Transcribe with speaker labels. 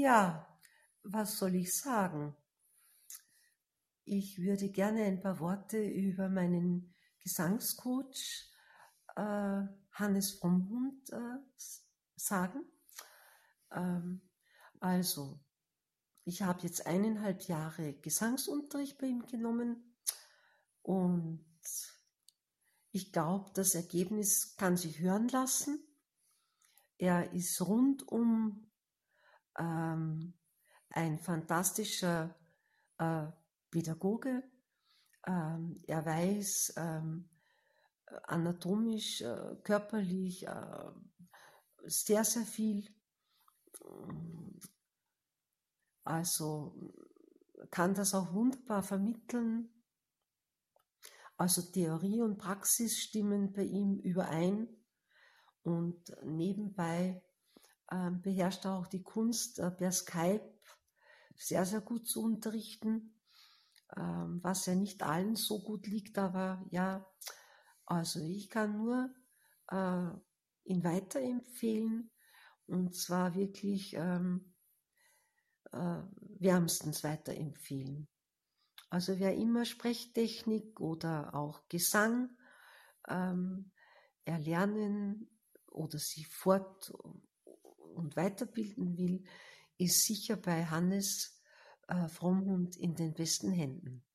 Speaker 1: Ja, was soll ich sagen? Ich würde gerne ein paar Worte über meinen Gesangscoach Hannes Frommhund sagen. Ähm, also, ich habe jetzt 1,5 Jahre Gesangsunterricht bei ihm genommen und ich glaube, das Ergebnis kann sich hören lassen. Er ist rundum ähm, ein fantastischer äh, Pädagoge. Er weiß anatomisch, körperlich sehr, sehr viel. Also kann das auch wunderbar vermitteln. Also Theorie und Praxis stimmen bei ihm überein und nebenbei beherrscht er auch die Kunst, per Skype sehr, sehr gut zu unterrichten, was ja nicht allen so gut liegt, aber ja, also ich kann nur äh, ihn weiterempfehlen und zwar wirklich wärmstens weiterempfehlen. Also wer immer Sprechtechnik oder auch Gesang erlernen oder sich fort- und weiterbilden will, ist sicher bei Hannes Frommhund in den besten Händen.